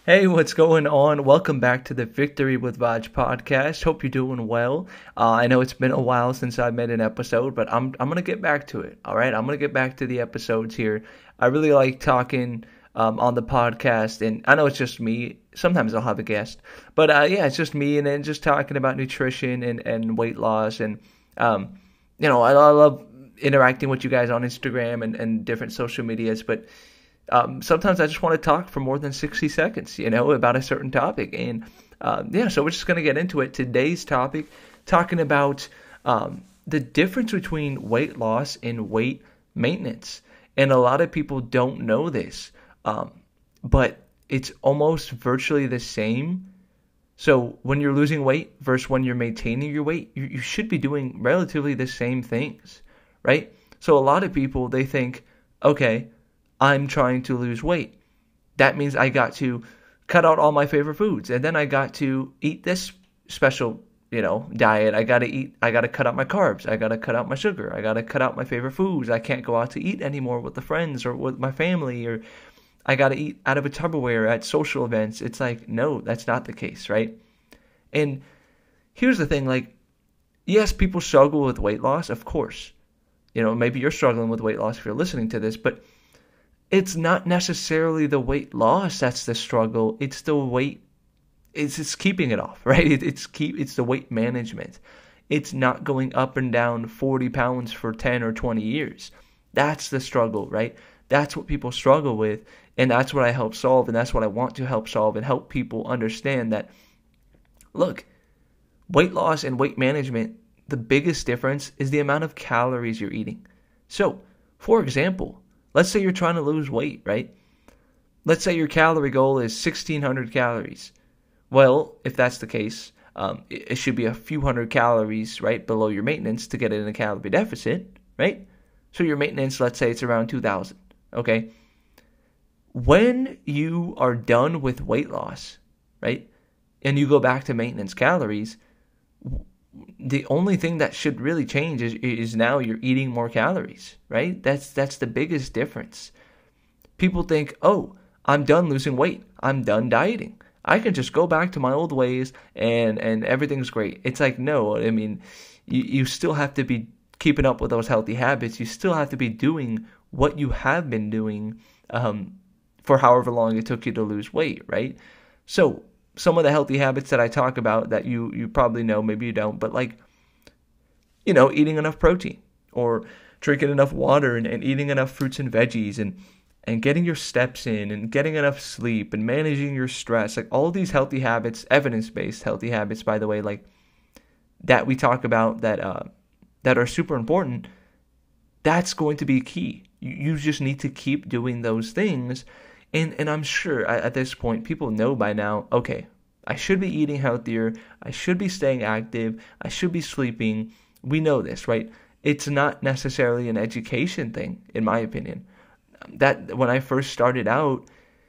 Hey, what's going on? Welcome back to the Victory with Vaj podcast. Hope you're doing well. I know it's been a while since I made an episode, but I'm gonna get back to it. All right, I'm gonna get back to the episodes here. I really like talking on the podcast, and I know it's just me. Sometimes I'll have a guest, but yeah, it's just me, and then just talking about nutrition and weight loss, and I love interacting with you guys on Instagram and different social medias, but sometimes I just want to talk for more than 60 seconds, about a certain topic. And so we're just going to get into it. Today's topic, talking about the difference between weight loss and weight maintenance. And a lot of people don't know this, but it's almost virtually the same. So when you're losing weight versus when you're maintaining your weight, you should be doing relatively the same things, right? So a lot of people, they think, okay, I'm trying to lose weight. That means I got to cut out all my favorite foods, and then I got to eat this special, diet. I got to cut out my carbs. I got to cut out my sugar. I got to cut out my favorite foods. I can't go out to eat anymore with the friends or with my family, or I got to eat out of a Tupperware at social events. It's like, no, that's not the case, right? And here's the thing, like, yes, people struggle with weight loss, of course. Maybe you're struggling with weight loss if you're listening to this, but it's not necessarily the weight loss that's the struggle. It's the weight. It's keeping it off, right? It's the weight management. It's not going up and down 40 pounds for 10 or 20 years. That's the struggle, right? That's what people struggle with, and that's what I help solve, and that's what I want to help solve and help people understand that, look, weight loss and weight management, the biggest difference is the amount of calories you're eating. So, for example, let's say you're trying to lose weight, right? Let's say your calorie goal is 1,600 calories. Well, if that's the case, it should be a few hundred calories, right, below your maintenance to get in a calorie deficit, right? So your maintenance, let's say it's around 2,000, okay? When you are done with weight loss, right, and you go back to maintenance calories, the only thing that should really change is now you're eating more calories, right? That's the biggest difference. People think, oh, I'm done losing weight. I'm done dieting. I can just go back to my old ways and everything's great. It's like, no, I mean, you still have to be keeping up with those healthy habits. You still have to be doing what you have been doing for however long it took you to lose weight, right? So some of the healthy habits that I talk about that you probably know, maybe you don't, but like, eating enough protein or drinking enough water and eating enough fruits and veggies and getting your steps in and getting enough sleep and managing your stress, like all these healthy habits, evidence-based healthy habits, by the way, like that we talk about that are super important, that's going to be key. You just need to keep doing those things. And I'm sure at this point, people know by now, okay, I should be eating healthier. I should be staying active. I should be sleeping. We know this, right? It's not necessarily an education thing, in my opinion. That when I first started out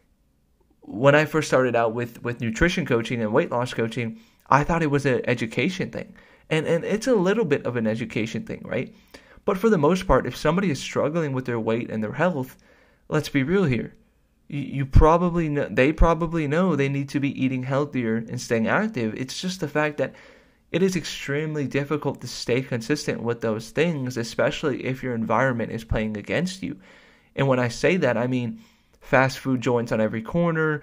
with nutrition coaching and weight loss coaching, I thought it was an education thing. And it's a little bit of an education thing, right? But for the most part, if somebody is struggling with their weight and their health, let's be real here. They probably know they need to be eating healthier and staying active. It's just the fact that it is extremely difficult to stay consistent with those things, especially if your environment is playing against you. And when I say that, I mean fast food joints on every corner,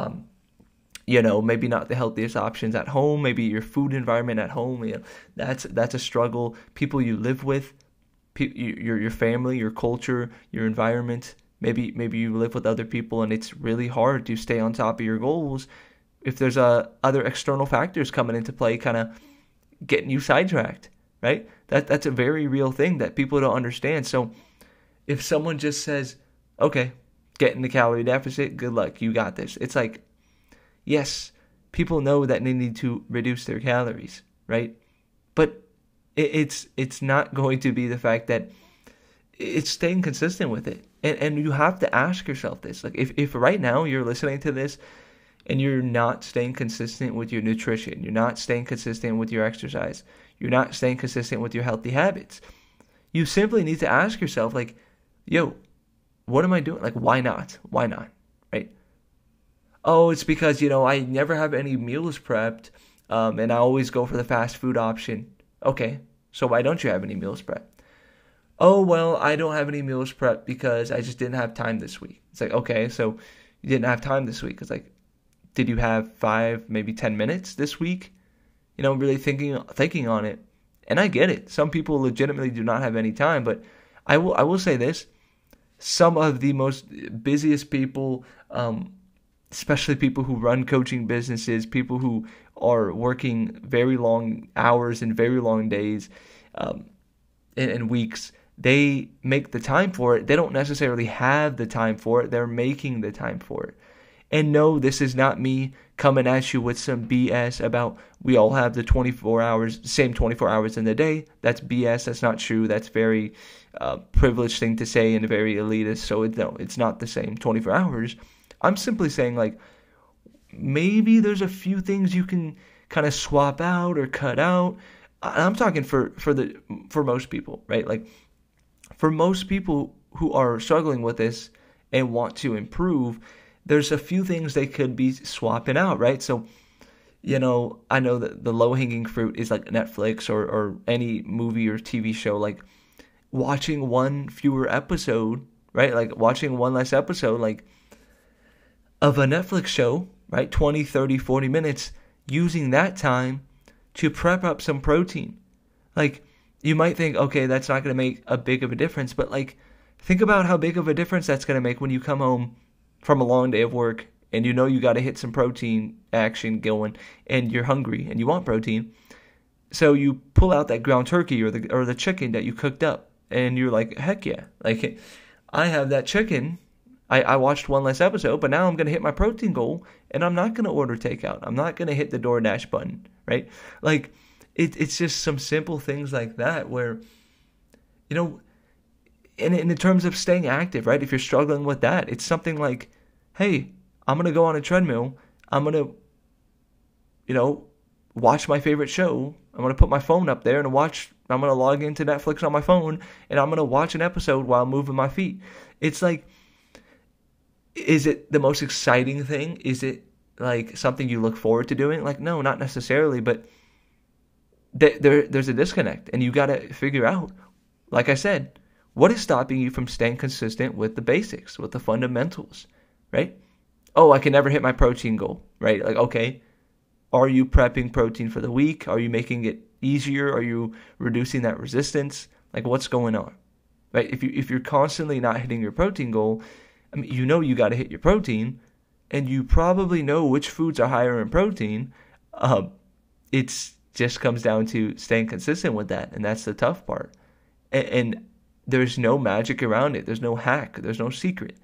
maybe not the healthiest options at home, maybe your food environment at home, that's a struggle. People you live with, your family, your culture, your environment. Maybe you live with other people and it's really hard to stay on top of your goals if there's other external factors coming into play, kind of getting you sidetracked, right? That's a very real thing that people don't understand. So if someone just says, okay, get in the calorie deficit, good luck, you got this. It's like, yes, people know that they need to reduce their calories, right? But it's not going to be the fact that it's staying consistent with it. And you have to ask yourself this. Like, if right now you're listening to this and you're not staying consistent with your nutrition, you're not staying consistent with your exercise, you're not staying consistent with your healthy habits, you simply need to ask yourself, like, yo, what am I doing? Like, why not? Why not? Right? Oh, it's because, I never have any meals prepped, and I always go for the fast food option. Okay, so why don't you have any meals prepped? Oh, well, I don't have any meals prepped because I just didn't have time this week. It's like, okay, so you didn't have time this week. It's like, did you have 5, maybe 10 minutes this week? Really thinking on it. And I get it. Some people legitimately do not have any time, but I will say this. Some of the most busiest people, especially people who run coaching businesses, people who are working very long hours and very long days, and weeks, they make the time for it. They don't necessarily have the time for it. They're making the time for it. And no, this is not me coming at you with some BS about we all have the 24 hours, same 24 hours in the day. That's BS. That's not true. That's very privileged thing to say and very elitist. So no, it's not the same 24 hours. I'm simply saying, like, maybe there's a few things you can kind of swap out or cut out. I'm talking for most people, right? Like, for most people who are struggling with this and want to improve, there's a few things they could be swapping out, right? So, I know that the low-hanging fruit is like Netflix or any movie or TV show, like watching one fewer episode, right? Like watching one less episode, like of a Netflix show, right? 20, 30, 40 minutes, using that time to prep up some protein. Like, you might think, okay, that's not going to make a big of a difference, but like, think about how big of a difference that's going to make when you come home from a long day of work and you got to hit some protein action going and you're hungry and you want protein. So you pull out that ground turkey or the chicken that you cooked up and you're like, heck yeah. Like, I have that chicken. I watched one less episode, but now I'm going to hit my protein goal and I'm not going to order takeout. I'm not going to hit the DoorDash button, right? Like, it's just some simple things like that where, in terms of staying active, right? If you're struggling with that, it's something like, hey, I'm going to go on a treadmill. I'm going to, watch my favorite show. I'm going to put my phone up there and I'm going to log into Netflix on my phone and I'm going to watch an episode while moving my feet. It's like, is it the most exciting thing? Is it like something you look forward to doing? Like, no, not necessarily, but there's a disconnect and you got to figure out, like I said, what is stopping you from staying consistent with the basics, with the fundamentals, right? Oh, I can never hit my protein goal, right? Like, okay, are you prepping protein for the week? Are you making it easier? Are you reducing that resistance? Like, what's going on, right? If you're constantly not hitting your protein goal, I mean, you got to hit your protein, and you probably know which foods are higher in protein. It's just comes down to staying consistent with that, and that's the tough part. And there's no magic around it. There's no hack. There's no secret.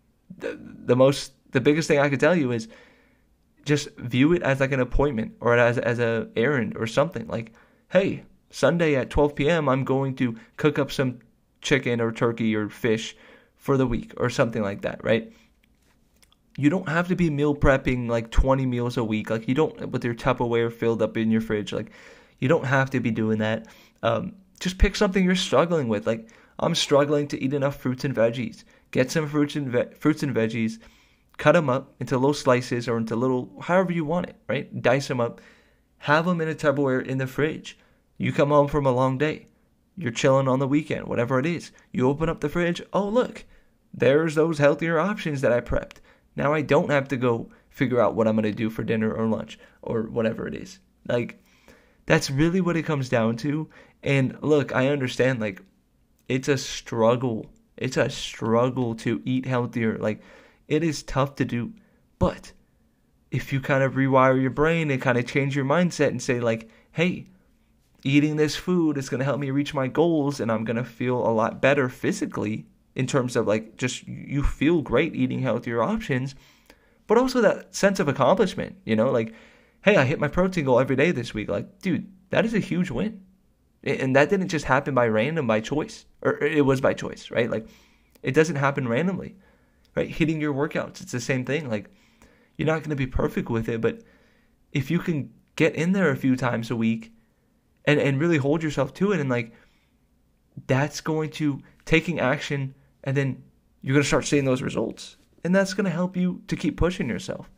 The biggest thing I could tell you is just view it as like an appointment or as a errand or something. Like, hey, Sunday at 12 p.m. I'm going to cook up some chicken or turkey or fish for the week or something like that, right? You don't have to be meal prepping like 20 meals a week. Like, you don't, with your Tupperware filled up in your fridge. Like, you don't have to be doing that. Just pick something you're struggling with. Like, I'm struggling to eat enough fruits and veggies. Get some fruits and veggies, cut them up into little slices or into little, however you want it, right? Dice them up. Have them in a Tupperware in the fridge. You come home from a long day. You're chilling on the weekend, whatever it is. You open up the fridge. Oh, look, there's those healthier options that I prepped. Now I don't have to go figure out what I'm going to do for dinner or lunch or whatever it is. Like, that's really what it comes down to. And look, I understand, like, it's a struggle. It's a struggle to eat healthier. Like, it is tough to do. But if you kind of rewire your brain and kind of change your mindset and say, like, hey, eating this food is going to help me reach my goals and I'm going to feel a lot better physically in terms of, like, just you feel great eating healthier options, but also that sense of accomplishment, like, hey, I hit my protein goal every day this week. Like, dude, that is a huge win. And that didn't just happen by choice, or it was by choice, right? Like, it doesn't happen randomly, right? Hitting your workouts, it's the same thing. Like, you're not going to be perfect with it, but if you can get in there a few times a week and really hold yourself to it, and like, that's going to taking action, and then you're going to start seeing those results, and that's going to help you to keep pushing yourself.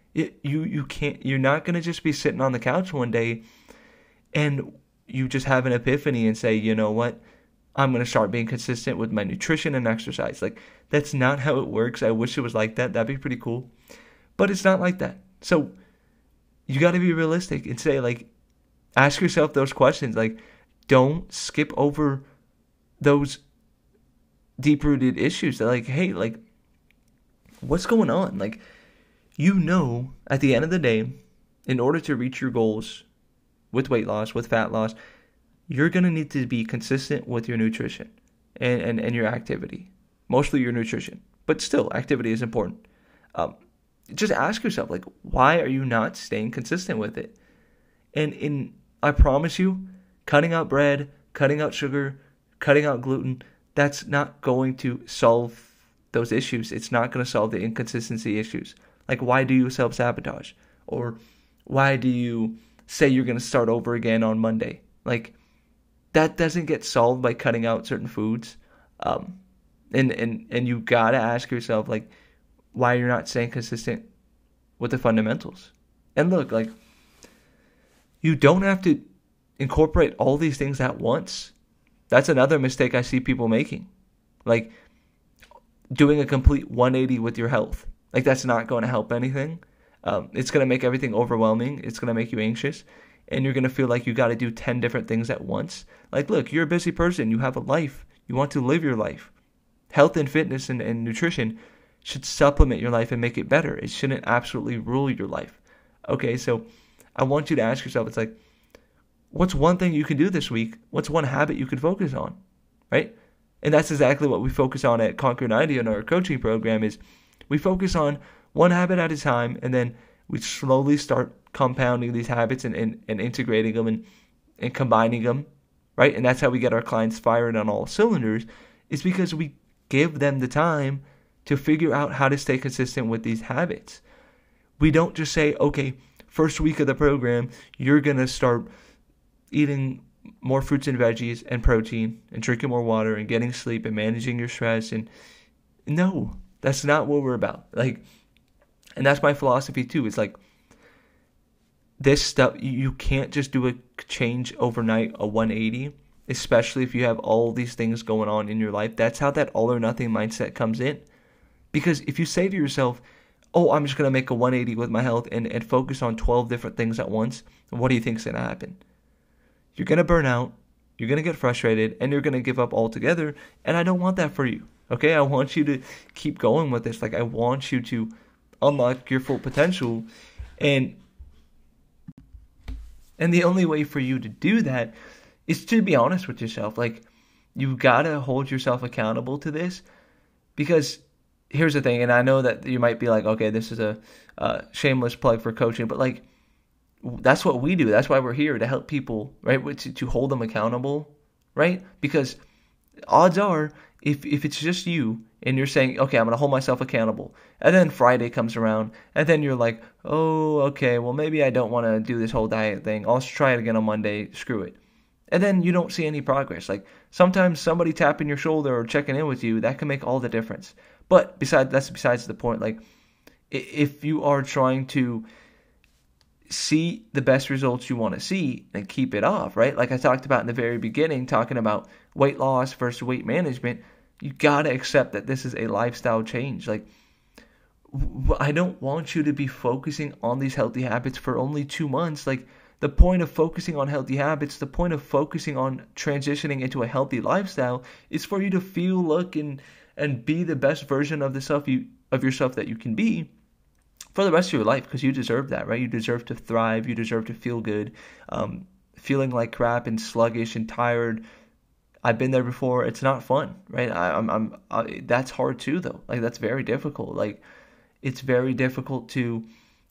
You can't. You're not gonna just be sitting on the couch one day and you just have an epiphany and say, you know what, I'm gonna start being consistent with my nutrition and exercise. Like, that's not how it works. I wish it was like that. That'd be pretty cool, but it's not like that. So you got to be realistic and say, like, ask yourself those questions. Like, don't skip over those deep rooted issues. They're like, hey, like, what's going on? Like, at the end of the day, in order to reach your goals with weight loss, with fat loss, you're going to need to be consistent with your nutrition and your activity. Mostly your nutrition, but still, activity is important. Just ask yourself, like, why are you not staying consistent with it? And I promise you, cutting out bread, cutting out sugar, cutting out gluten, that's not going to solve those issues. It's not going to solve the inconsistency issues. Like, why do you self-sabotage? Or why do you say you're going to start over again on Monday? Like, that doesn't get solved by cutting out certain foods. And you got to ask yourself, like, why you're not staying consistent with the fundamentals. And look, like, you don't have to incorporate all these things at once. That's another mistake I see people making. Like, doing a complete 180 with your health. Like, that's not going to help anything. It's going to make everything overwhelming. It's going to make you anxious. And you're going to feel like you got to do 10 different things at once. Like, look, you're a busy person. You have a life. You want to live your life. Health and fitness and nutrition should supplement your life and make it better. It shouldn't absolutely rule your life. Okay, so I want you to ask yourself, it's like, what's one thing you can do this week? What's one habit you could focus on, right? And that's exactly what we focus on at Conquer 90 in our coaching program. Is we focus on one habit at a time, and then we slowly start compounding these habits and integrating them and combining them, right? And that's how we get our clients firing on all cylinders, is because we give them the time to figure out how to stay consistent with these habits. We don't just say, okay, first week of the program, you're going to start eating more fruits and veggies and protein and drinking more water and getting sleep and managing your stress. And no, that's not what we're about. Like, and that's my philosophy too. It's like, this stuff, you can't just do a change overnight, a 180, especially if you have all these things going on in your life. That's how that all or nothing mindset comes in. Because if you say to yourself, oh, I'm just going to make a 180 with my health and focus on 12 different things at once, what do you think is going to happen? You're going to burn out, you're going to get frustrated, and you're going to give up altogether. And I don't want that for you. Okay? I want you to keep going with this. Like, I want you to unlock your full potential. And the only way for you to do that is to be honest with yourself. Like, you got to hold yourself accountable to this. Because here's the thing, and I know that you might be like, okay, this is a shameless plug for coaching, but like, that's what we do. That's why we're here, to help people, right? To hold them accountable, right? Because odds are, if it's just you and you're saying, okay, I'm going to hold myself accountable, and then Friday comes around, and then you're like, oh, okay, well, maybe I don't want to do this whole diet thing. I'll try it again on Monday. Screw it. And then you don't see any progress. Like, sometimes somebody tapping your shoulder or checking in with you, that can make all the difference. But that's besides the point. Like, if you are trying to see the best results you want to see and keep it off, right? Like I talked about in the very beginning, talking about weight loss versus weight management, you got to accept that this is a lifestyle change. Like, I don't want you to be focusing on these healthy habits for only 2 months. Like, the point of focusing on healthy habits, the point of focusing on transitioning into a healthy lifestyle is for you to feel, look, and be the best version of yourself that you can be for the rest of your life, because you deserve that, right? You deserve to thrive. You deserve to feel good. Feeling like crap and sluggish and tired, I've been there before. It's not fun, right? That's hard too, though. Like, that's very difficult. Like, it's very difficult to,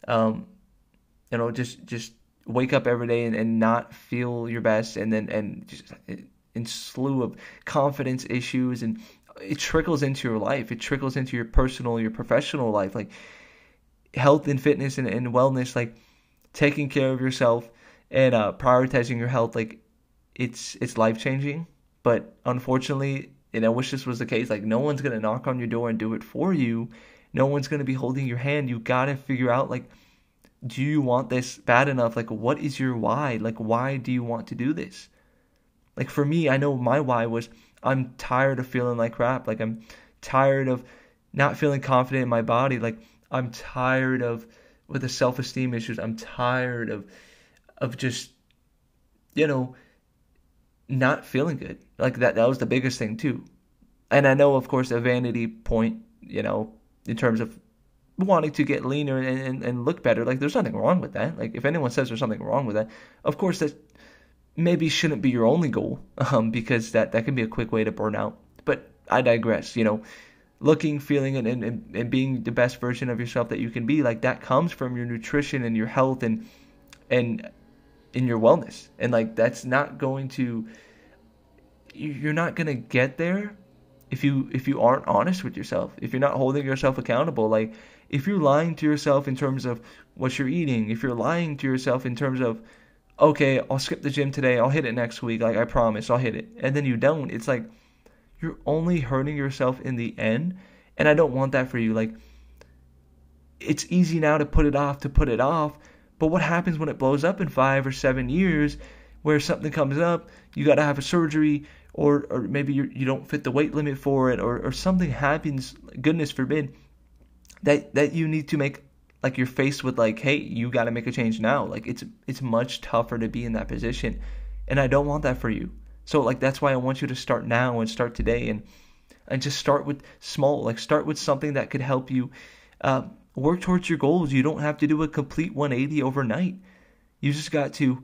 just wake up every day and not feel your best, and just in slew of confidence issues, and it trickles into your life. It trickles into your personal, your professional life. Like, health and fitness and wellness, like taking care of yourself and prioritizing your health, like it's life-changing. But unfortunately, and I wish this was the case, like, no one's going to knock on your door and do it for you. No one's going to be holding your hand. You got to figure out, like, do you want this bad enough? Like, what is your why? Like, why do you want to do this? Like, for me, I know my why was I'm tired of feeling like crap. Like, I'm tired of not feeling confident in my body. Like, I'm tired of with the self-esteem issues. I'm tired of just, you know, not feeling good. Like, that was the biggest thing too. And I know, of course, a vanity point, in terms of wanting to get leaner and look better. Like, there's nothing wrong with that. Like, if anyone says there's something wrong with that, of course, that maybe shouldn't be your only goal, because that can be a quick way to burn out. But I digress. Looking, feeling, and being the best version of yourself that you can be, like, that comes from your nutrition and your health and in your wellness. And, like, that's not going to, you're not going to get there if you aren't honest with yourself, if you're not holding yourself accountable. Like, if you're lying to yourself in terms of what you're eating, if you're lying to yourself in terms of, okay, I'll skip the gym today, I'll hit it next week, like, I promise I'll hit it, and then you don't, it's like you're only hurting yourself in the end. And I don't want that for you. Like, it's easy now to put it off, but what happens when it blows up in 5 or 7 years, where something comes up, you got to have a surgery, or maybe you don't fit the weight limit for it, or something happens, goodness forbid, that you need to make, like, you're faced with, like, hey, you got to make a change now. Like, it's much tougher to be in that position, and I don't want that for you. So, like, that's why I want you to start now and start today, and just start with small. Like, start with something that could help you work towards your goals. You don't have to do a complete 180 overnight. You just got to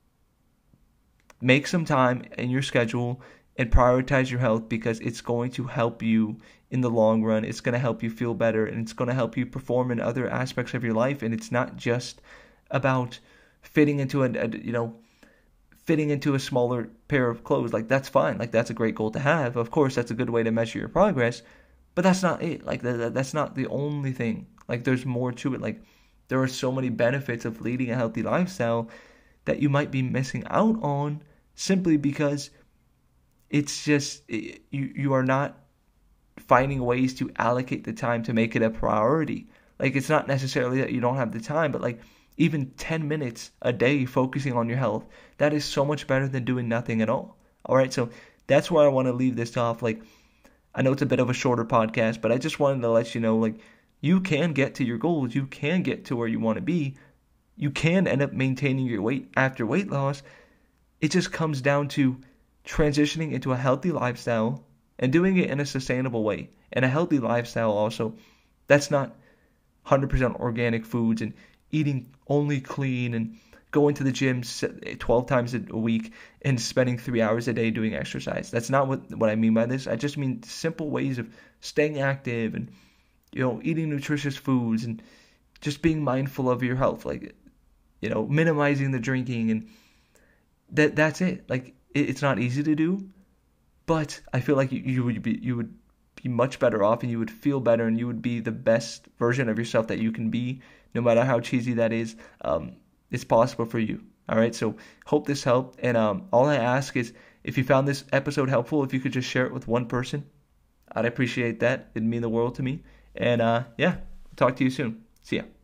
make some time in your schedule and prioritize your health, because it's going to help you in the long run. It's going to help you feel better, and it's going to help you perform in other aspects of your life. And it's not just about fitting into a smaller pair of clothes. Like, that's fine. Like, that's a great goal to have. Of course, that's a good way to measure your progress, but that's not it. Like, that's not the only thing. Like, there's more to it. Like, there are so many benefits of leading a healthy lifestyle that you might be missing out on simply because it's just, you are not finding ways to allocate the time to make it a priority. Like, it's not necessarily that you don't have the time, but, like, even 10 minutes a day focusing on your health, that is so much better than doing nothing at all. All right, so that's where I want to leave this off. Like, I know it's a bit of a shorter podcast, but I just wanted to let you know, like, you can get to your goals. You can get to where you want to be. You can end up maintaining your weight after weight loss. It just comes down to transitioning into a healthy lifestyle and doing it in a sustainable way. And a healthy lifestyle also, that's not 100% organic foods and eating only clean and going to the gym 12 times a week and spending 3 hours a day doing exercise. That's not what I mean by this. I just mean simple ways of staying active and, eating nutritious foods and just being mindful of your health, like, minimizing the drinking, and that's it. Like, it's not easy to do, but I feel like you would be much better off, and you would feel better, and you would be the best version of yourself that you can be, no matter how cheesy that is. It's possible for you. All right, so hope this helped, and all I ask is, if you found this episode helpful, if you could just share it with one person, I'd appreciate that. It'd mean the world to me. And yeah, talk to you soon. See ya.